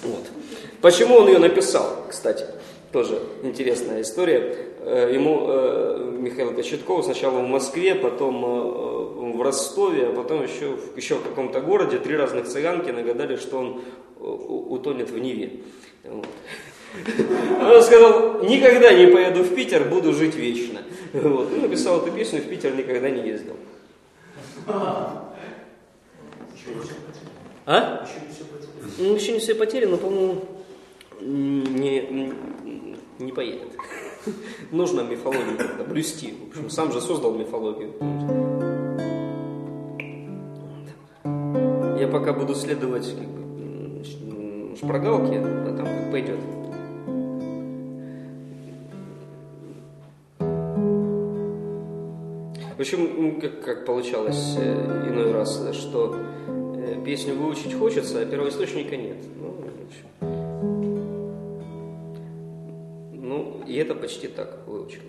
Вот. Почему он ее написал, кстати, тоже интересная история. Ему Михаил Кочетков сначала в Москве, потом в Ростове, а потом еще в каком-то городе 3 разных цыганки нагадали, что он утонет в Неве. Вот. Он сказал: никогда не поеду в Питер, буду жить вечно. Вот. Он написал эту песню, в Питер никогда не ездил. А? Ну, еще не все потеряно, но, по-моему, не поедет. Нужно мифологию как-то блюсти. В общем, сам же создал мифологию. Я пока буду следовать шпаргалке, а там как пойдет. В общем, как получалось иной раз, что песню выучить хочется, а первоисточника нет. Ну, и это почти так выучил.